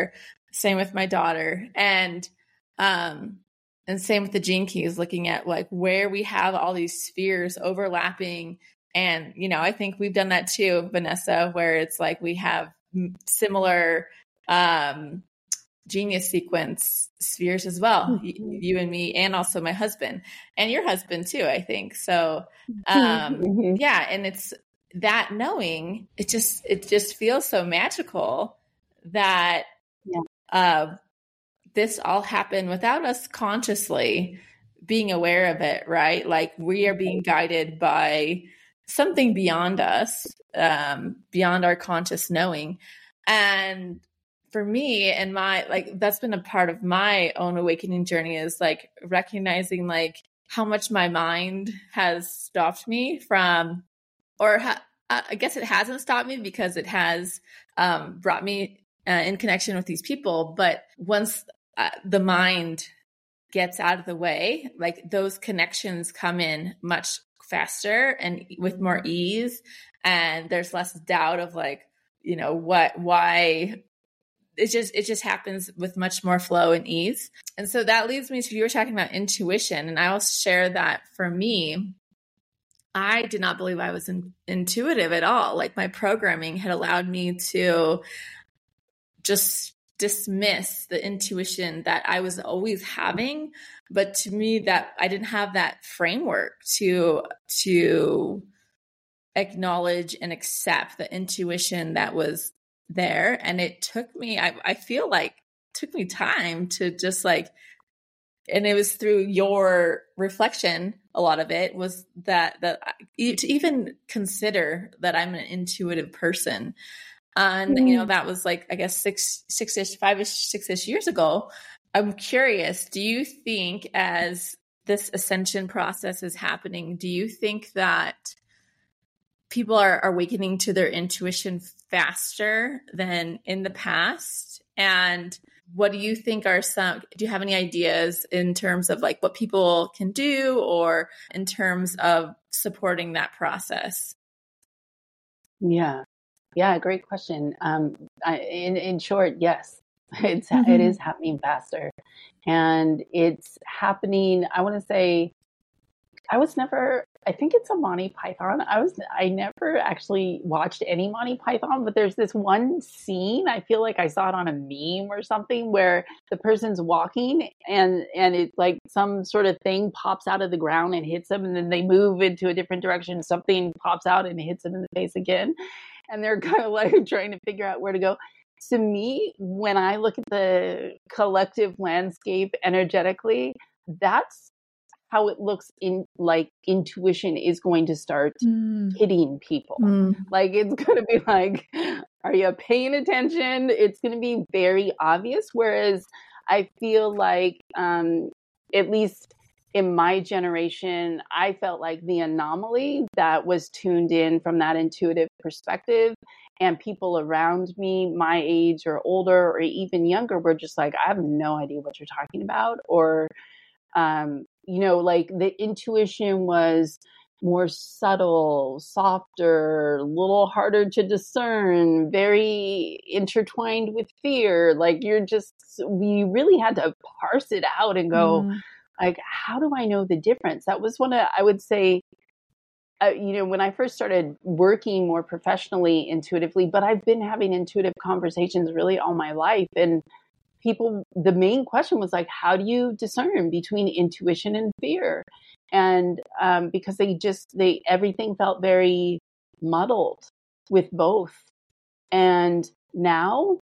Same with my daughter. And, um, and same with the Gene Keys, looking at like where we have all these spheres overlapping. And, you know, I think we've done that too, Vanessa, where it's like we have similar, um, genius sequence spheres as well, mm-hmm. you and me, and also my husband and your husband too, I think. So, um, mm-hmm. yeah. And it's that knowing, it just, it just feels so magical that, yeah. uh, this all happened without us consciously being aware of it, right? Like we are being guided by something beyond us, um, beyond our conscious knowing. And for me and my, like, that's been a part of my own awakening journey, is like recognizing like how much my mind has stopped me from, or ha- I guess it hasn't stopped me because it has um, brought me uh, in connection with these people. But once uh, the mind gets out of the way, like those connections come in much faster and with more ease. And there's less doubt of like, you know, what, why, it just, it just happens with much more flow and ease. And so that leads me to, you were talking about intuition. And I will share that for me, I did not believe I was in, intuitive at all. Like my programming had allowed me to just dismiss the intuition that I was always having. But to me, that I didn't have that framework to, to acknowledge and accept the intuition that was there. And it took me, I, I feel like it took me time to just like, and it was through your reflection, a lot of it was that, that I, to even consider that I'm an intuitive person. And, mm-hmm. you know, that was like, I guess six, six-ish, five-ish, six-ish years ago. I'm curious, do you think as this ascension process is happening, do you think that people are, are awakening to their intuition faster than in the past? And what do you think are some, do you have any ideas in terms of like what people can do or in terms of supporting that process? Yeah. Yeah. Great question. Um, I, in, in short, yes, it's, mm-hmm. it is happening faster, and it's happening. I want to say, I was never, I think it's a Monty Python. I was, I never actually watched any Monty Python, but there's this one scene, I feel like I saw it on a meme or something, where the person's walking and, and it's like some sort of thing pops out of the ground and hits them. And then they move into a different direction. Something pops out and hits them in the face again. And they're kind of like trying to figure out where to go. To me, when I look at the collective landscape energetically, that's how it looks in like intuition is going to start mm. hitting people. Mm. Like it's going to be like, are you paying attention? It's going to be very obvious. Whereas I feel like, um, at least in my generation, I felt like the anomaly that was tuned in from that intuitive perspective, and people around me, my age or older or even younger, were just like, I have no idea what you're talking about. Or, um, you know, like the intuition was more subtle, softer, a little harder to discern, very intertwined with fear. Like you're just, we really had to parse it out and go, mm. like, how do I know the difference? That was one of, I would say, uh, you know, when I first started working more professionally intuitively, but I've been having intuitive conversations really all my life. And people, the main question was like, how do you discern between intuition and fear? And um, because they just, they, everything felt very muddled with both. And now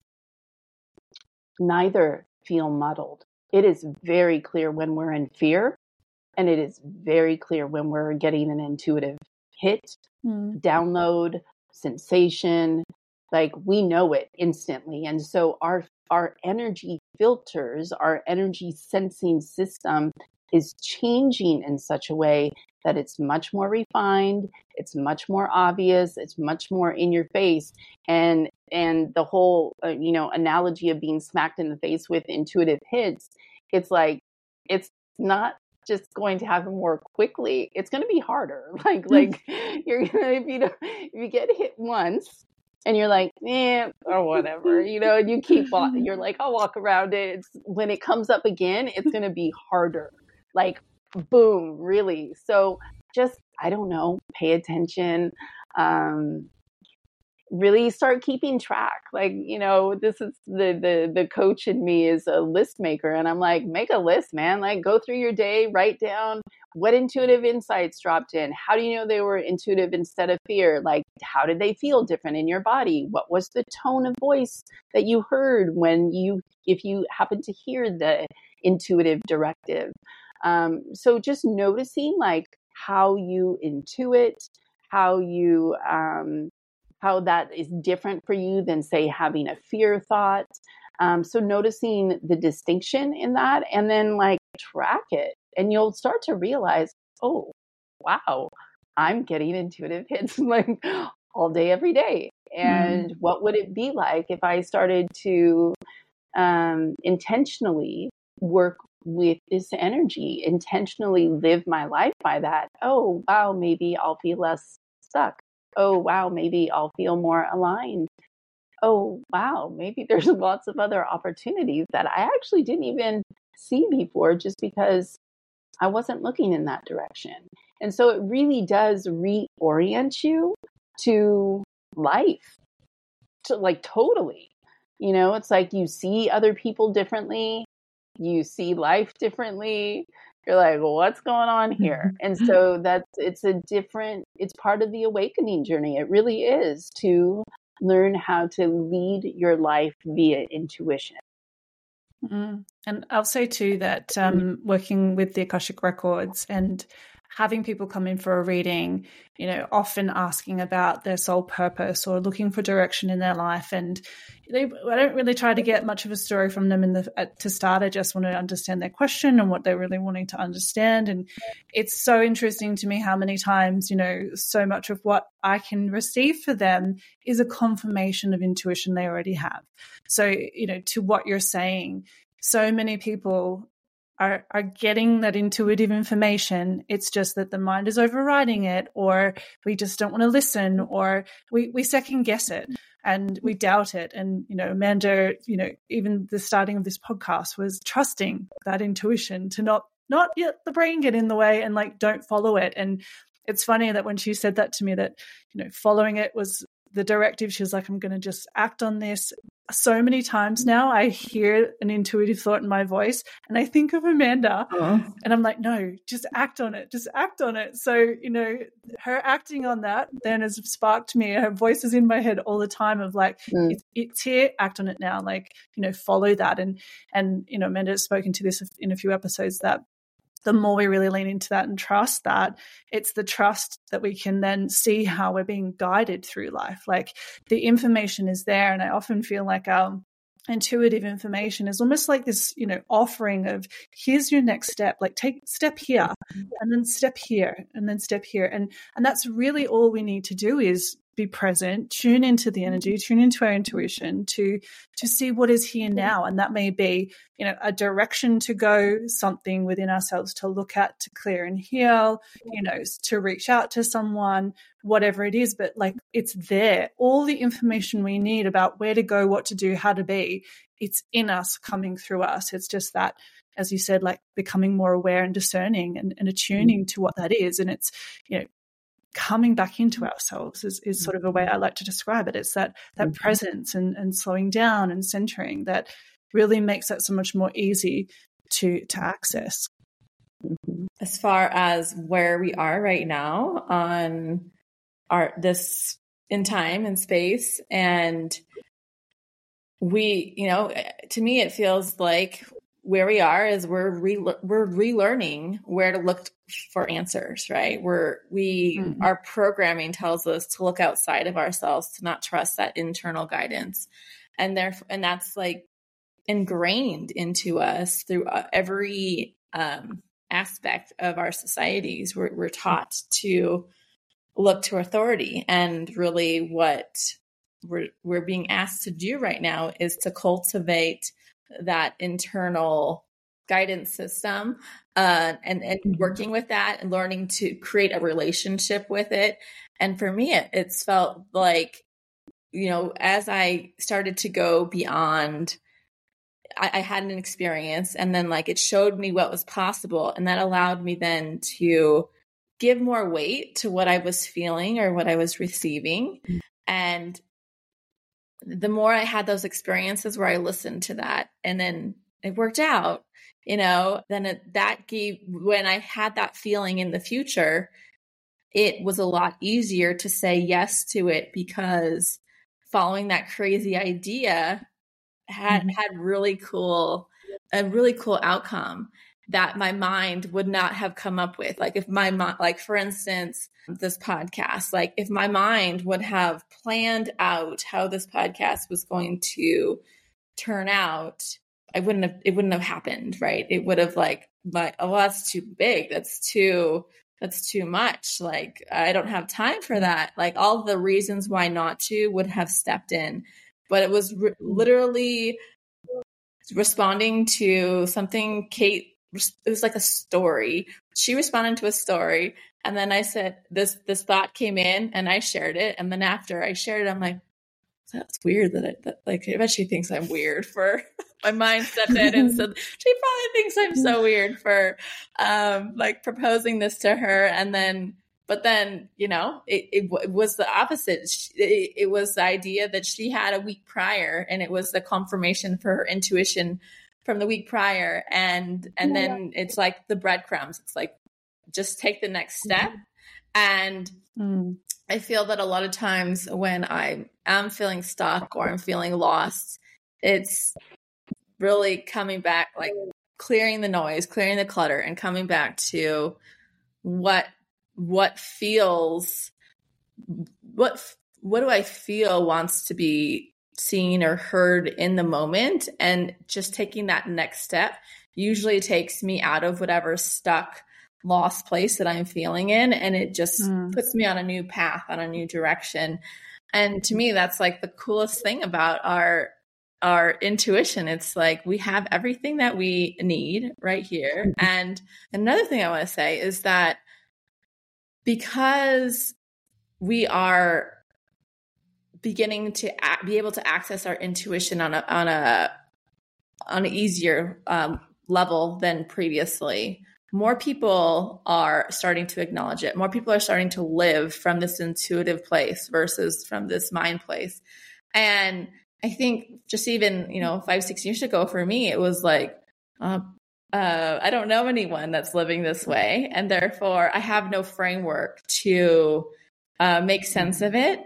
neither feel muddled. It is very clear when we're in fear, and it is very clear when we're getting an intuitive hit, mm. download, sensation. Like we know it instantly. And so our our energy filters, our energy sensing system is changing in such a way that it's much more refined, it's much more obvious, it's much more in your face. And and the whole uh, you know, analogy of being smacked in the face with intuitive hits, it's like, it's not just going to happen more quickly, it's going to be harder. Like like you're gonna, if you don't, if you get hit once, and you're like, eh, or whatever, you know, and you keep, you're like, I'll walk around it. It's, when it comes up again, it's going to be harder. Like, boom, really. So just, I don't know, pay attention, um, really start keeping track. Like, you know, this is the, the, the coach in me is a list maker. And I'm like, make a list, man. Like, go through your day, write down what intuitive insights dropped in. How do you know they were intuitive instead of fear? Like, how did they feel different in your body? What was the tone of voice that you heard when you, if you happen to hear the intuitive directive? Um, so just noticing like how you intuit, how you, um, how that is different for you than, say, having a fear thought. Um, so noticing the distinction in that, and then like track it, and you'll start to realize, oh, wow, I'm getting intuitive hits like all day, every day. And mm. what would it be like if I started to um, intentionally work with this energy, intentionally live my life by that? Oh, wow, maybe I'll feel less stuck. Oh, wow, maybe I'll feel more aligned. Oh, wow, maybe there's lots of other opportunities that I actually didn't even see before just because I wasn't looking in that direction. And so it really does reorient you to life, to like totally. You know, it's like you see other people differently, you see life differently. You're like, well, what's going on here? And so that's, it's a different, it's part of the awakening journey. It really is, to learn how to lead your life via intuition. Mm. And I'll say too that um, working with the Akashic Records and having people come in for a reading, you know, often asking about their soul purpose or looking for direction in their life. And they, I don't really try to get much of a story from them in the at, to start. I just want to understand their question and what they're really wanting to understand. And it's so interesting to me how many times, you know, so much of what I can receive for them is a confirmation of intuition they already have. So, you know, to what you're saying, so many people are are getting that intuitive information. It's just that the mind is overriding it, or we just don't want to listen, or we, we second guess it and we doubt it. And, you know, Amanda, you know, even the starting of this podcast was trusting that intuition to not, not let the brain get in the way and like, don't follow it. And it's funny that when she said that to me, that, you know, following it was the directive, she was like, I'm going to just act on this. So many times now I hear an intuitive thought in my voice and I think of Amanda uh-huh. and I'm like, no, just act on it. Just act on it. So, you know, her acting on that then has sparked me. Her voice is in my head all the time of like, mm. it's, it's here, act on it now. Like, you know, follow that. And, and, you know, Amanda has spoken to this in a few episodes that the more we really lean into that and trust that, it's the trust that we can then see how we're being guided through life. Like the information is there. And I often feel like our intuitive information is almost like this, you know, offering of here's your next step, like take step here and then step here and then step here. And, and that's really all we need to do is be present, tune into the energy, tune into our intuition to, to see what is here now. And that may be, you know, a direction to go, something within ourselves to look at, to clear and heal, you know, to reach out to someone, whatever it is. But like, it's there. All the information we need about where to go, what to do, how to be, it's in us, coming through us. It's just that, as you said, like becoming more aware and discerning and, and attuning to what that is. And it's, you know, coming back into ourselves is, is sort of a way I like to describe it. It's that that mm-hmm. presence and, and slowing down and centering that really makes that so much more easy to to access. As far as where we are right now on our this in time and space, and we, you know, to me it feels like where we are is we're re- we're relearning where to look for answers, right? We're, we, mm-hmm. our programming tells us to look outside of ourselves, to not trust that internal guidance. And therefore, and that's like ingrained into us through every um, aspect of our societies. We're, we're taught to look to authority, and really what we're, we're being asked to do right now is to cultivate that internal guidance system, uh, and, and working with that and learning to create a relationship with it. And for me, it, it's felt like you know, as I started to go beyond, I, I had an experience, and then like it showed me what was possible. And that allowed me then to give more weight to what I was feeling or what I was receiving. Mm-hmm. And the more I had those experiences where I listened to that and then it worked out, you know, then it, that gave, when I had that feeling in the future, it was a lot easier to say yes to it, because following that crazy idea had, mm-hmm. had really cool, a really cool outcome that my mind would not have come up with. Like if my mind, like for instance, this podcast, like if my mind would have planned out how this podcast was going to turn out, I wouldn't have, it wouldn't have happened. Right. It would have like, like, oh, that's too big. That's too, that's too much. Like, I don't have time for that. Like all the reasons why not to would have stepped in, but it was re- literally responding to something Kate, it was like a story. She responded to a story. And then I said, this, this thought came in and I shared it. And then after I shared it, I'm like, that's weird that I, that, like, I bet she thinks I'm weird for my mind stepped in and said, she probably thinks I'm so weird for, um, like proposing this to her. And then, but then, you know, it, it, it was the opposite. It, it was the idea that she had a week prior, and it was the confirmation for her intuition from the week prior. And, and yeah. then it's like the breadcrumbs. It's like, just take the next step. And mm. I feel that a lot of times when I am feeling stuck or I'm feeling lost, it's really coming back, like clearing the noise, clearing the clutter, and coming back to what, what feels, what, what do I feel wants to be seen or heard in the moment, and just taking that next step usually takes me out of whatever stuck, lost place that I'm feeling in, and it just mm. puts me on a new path, on a new direction. And to me, that's like the coolest thing about our our intuition. It's like we have everything that we need right here. And another thing I want to say is that because we are beginning to a- be able to access our intuition on a on a on an easier um, level than previously, more people are starting to acknowledge it. More people are starting to live from this intuitive place versus from this mind place. And I think just even, you know, five, six years ago for me, it was like, uh, uh, I don't know anyone that's living this way. And therefore I have no framework to uh, make sense of it.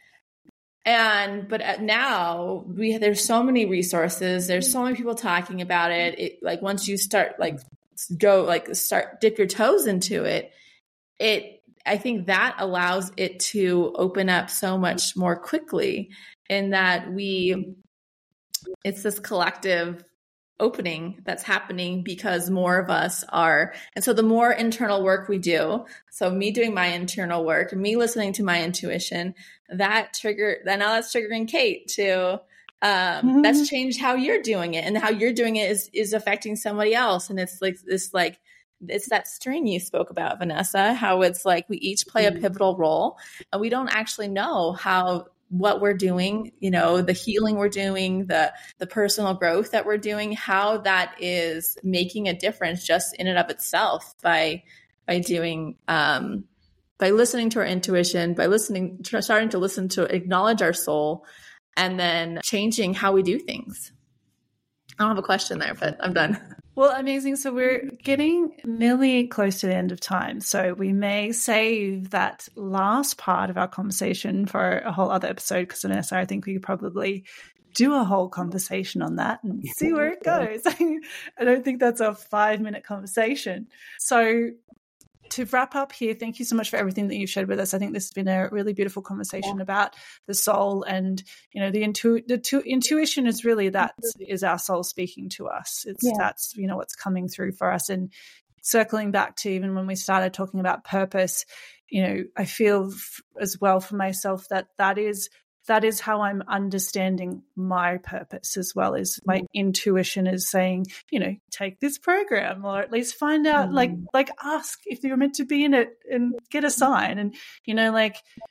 And, but now we, there's so many resources. There's so many people talking about it. It like, once you start like go, like start dip your toes into it, it, I think that allows it to open up so much more quickly, in that we, it's this collective opening that's happening because more of us are. And so the more internal work we do, so me doing my internal work, me listening to my intuition, that trigger, then now that's triggering Kate to, um, mm-hmm. that's changed how you're doing it, and how you're doing it is, is affecting somebody else. And it's like this, like, it's that string you spoke about, Vanessa, how it's like we each play mm-hmm. a pivotal role, and we don't actually know how what we're doing, you know, the healing we're doing, the the personal growth that we're doing, how that is making a difference just in and of itself by by doing um by listening to our intuition, by listening starting to listen to acknowledge our soul, and then changing how we do things. I don't have a question there, but I'm done. Well, amazing. So we're getting nearly close to the end of time. So we may save that last part of our conversation for a whole other episode, because Vanessa, I think we could probably do a whole conversation on that and see where it goes. I don't think that's a five minute conversation. So to wrap up here, thank you so much for everything that you've shared with us. I think this has been a really beautiful conversation yeah. about the soul, and, you know, the, intu- the tu- intuition is really that is our soul speaking to us. It's yeah. that's, you know, what's coming through for us. And circling back to even when we started talking about purpose, you know, I feel f- as well for myself that that is that is how I'm understanding my purpose as well, as my mm. intuition is saying, you know, take this program, or at least find out, mm. like, like ask if you're meant to be in it and get a sign. And, you know, like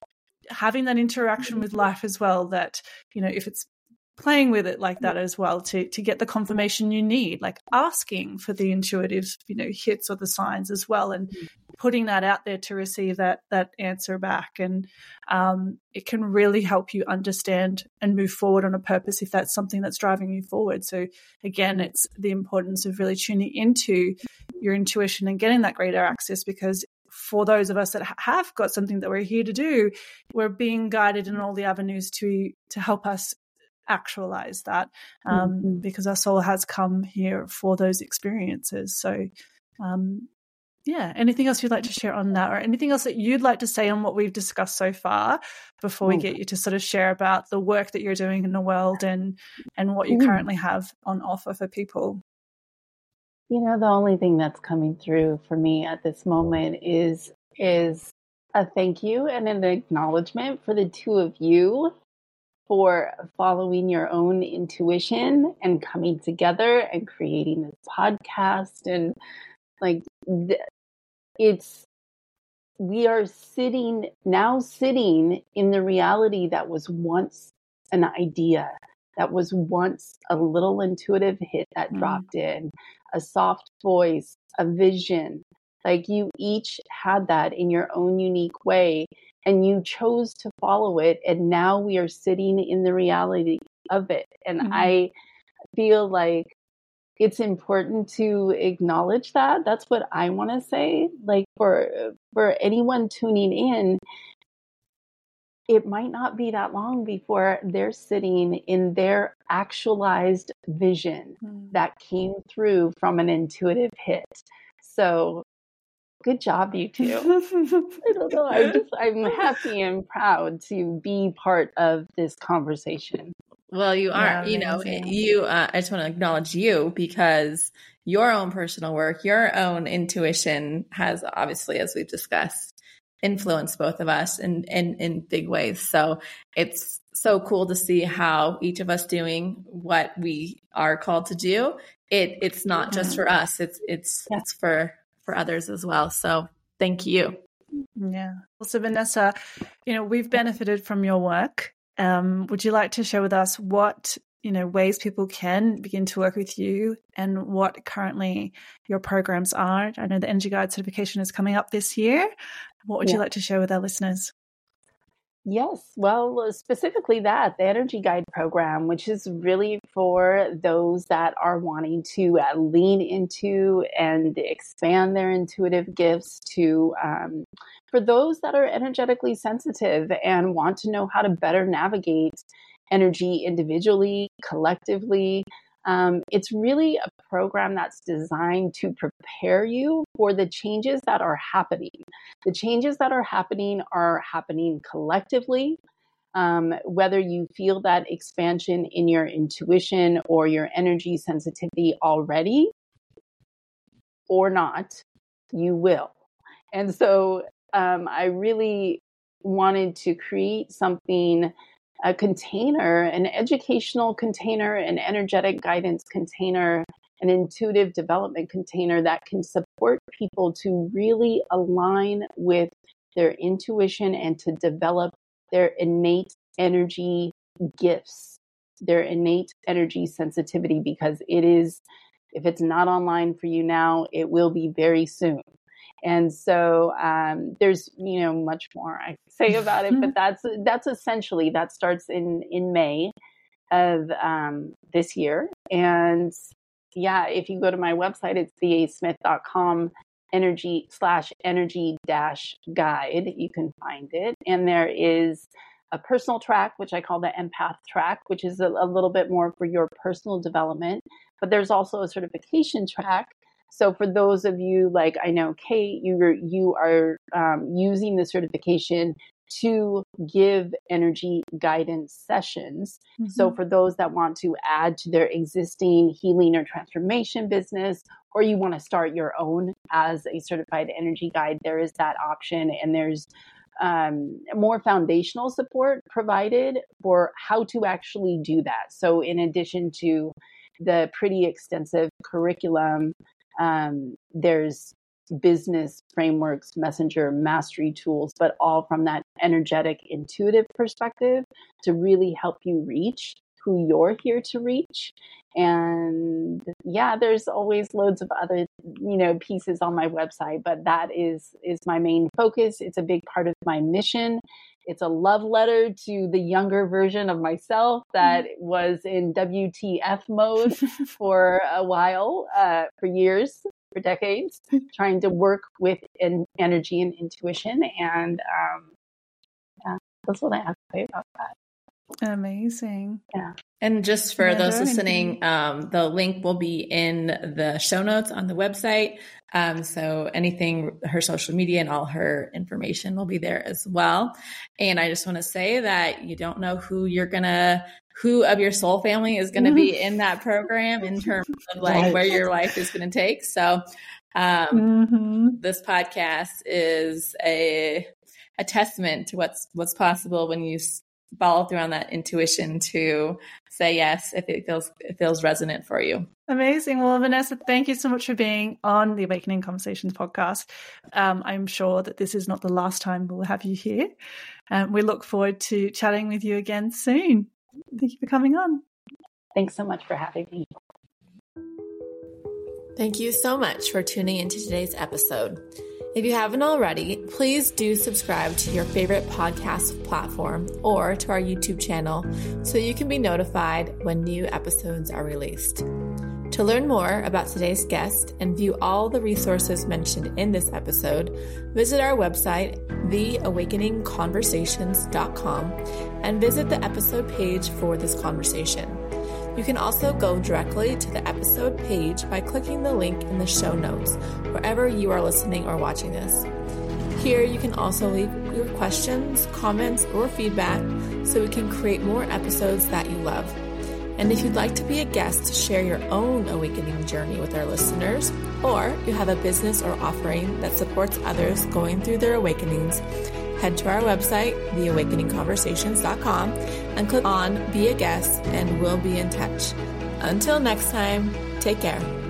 having that interaction with life as well, that, you know, if it's playing with it like that as well, to to get the confirmation you need, like asking for the intuitive, you know, hits or the signs as well, and putting that out there to receive that that answer back. And um, it can really help you understand and move forward on a purpose if that's something that's driving you forward. So again, it's the importance of really tuning into your intuition and getting that greater access, because for those of us that have got something that we're here to do, we're being guided in all the avenues to to help us actualize that, um, mm-hmm. because our soul has come here for those experiences. So um, yeah, anything else you'd like to share on that, or anything else that you'd like to say on what we've discussed so far before we get you to sort of share about the work that you're doing in the world and and what you mm-hmm. currently have on offer for people? You know, the only thing that's coming through for me at this moment is is a thank you and an acknowledgement for the two of you for following your own intuition and coming together and creating this podcast. And like, it's, we are sitting, now sitting in the reality that was once an idea, that was once a little intuitive hit that mm. dropped in, a soft voice, a vision. Like, you each had that in your own unique way, and you chose to follow it. And now we are sitting in the reality of it. And mm-hmm. I feel like it's important to acknowledge that. That's what I want to say. Like, for, for anyone tuning in, it might not be that long before they're sitting in their actualized vision mm. that came through from an intuitive hit. So good job, you two. I don't know. I just, I'm happy and proud to be part of this conversation. Well, you are, yeah, you know, you, uh, I just want to acknowledge you, because your own personal work, your own intuition has obviously, as we've discussed, influenced both of us in, in, in big ways. So it's so cool to see how each of us doing what we are called to do. It, it's not just for us. It's, it's, yeah. it's for, for others as well. So thank you. Yeah. So Vanessa, you know, we've benefited from your work. Um, would you like to share with us what, you know, ways people can begin to work with you, and what currently your programs are? I know the Energy Guide certification is coming up this year. What would yeah. you like to share with our listeners? Yes, well, specifically that, the Energy Guide program, which is really for those that are wanting to uh, lean into and expand their intuitive gifts, to um, for those that are energetically sensitive and want to know how to better navigate energy individually, collectively. Um, it's really a program that's designed to prepare you for the changes that are happening. The changes that are happening are happening collectively. Um, whether you feel that expansion in your intuition or your energy sensitivity already or not, you will. And so um, I really wanted to create something, a container, an educational container, an energetic guidance container, an intuitive development container that can support people to really align with their intuition and to develop their innate energy gifts, their innate energy sensitivity, because it is, if it's not online for you now, it will be very soon. And so um, there's, you know, much more I could say about it, but that's that's essentially, that starts in, in May of um, this year. And yeah, if you go to my website, it's v a smith dot com energy slash energy dash guide, you can find it. And there is a personal track, which I call the empath track, which is a, a little bit more for your personal development. But there's also a certification track. So for those of you, like I know, Kate, you you are um, using the certification to give energy guidance sessions. Mm-hmm. So for those that want to add to their existing healing or transformation business, or you want to start your own as a certified energy guide, there is that option. And there's um, more foundational support provided for how to actually do that. So in addition to the pretty extensive curriculum, Um, there's business frameworks, messenger mastery tools, but all from that energetic, intuitive perspective to really help you reach who you're here to reach. And yeah, there's always loads of other, you know, pieces on my website, but that is, is my main focus. It's a big part of my mission. It's a love letter to the younger version of myself that was in W T F mode for a while, uh, for years, for decades, trying to work with in energy and intuition. And um, yeah, that's what I have to say about that. Amazing. Yeah. And just for yeah, those listening, um, the link will be in the show notes on the website. Um, so anything, her social media and all her information will be there as well. And I just want to say that you don't know who you're going to, who of your soul family is going to be in that program in terms of like right. where your life is going to take. So um, mm-hmm. this podcast is a, a testament to what's, what's possible when you follow through on that intuition to say yes if it feels it feels resonant for you. Amazing. Well, Vanessa, thank you so much for being on the Awakening Conversations podcast. Um, I'm sure that this is not the last time we'll have you here. Um, we look forward to chatting with you again soon. Thank you for coming on. Thanks so much for having me. Thank you so much for tuning into today's episode. If you haven't already, please do subscribe to your favorite podcast platform or to our YouTube channel so you can be notified when new episodes are released. To learn more about today's guest and view all the resources mentioned in this episode, visit our website, the awakening conversations dot com, and visit the episode page for this conversation. You can also go directly to the episode page by clicking the link in the show notes, wherever you are listening or watching this. Here, you can also leave your questions, comments, or feedback so we can create more episodes that you love. And if you'd like to be a guest to share your own awakening journey with our listeners, or you have a business or offering that supports others going through their awakenings, head to our website, the awakening conversations dot com, and click on Be a Guest, and we'll be in touch. Until next time, take care.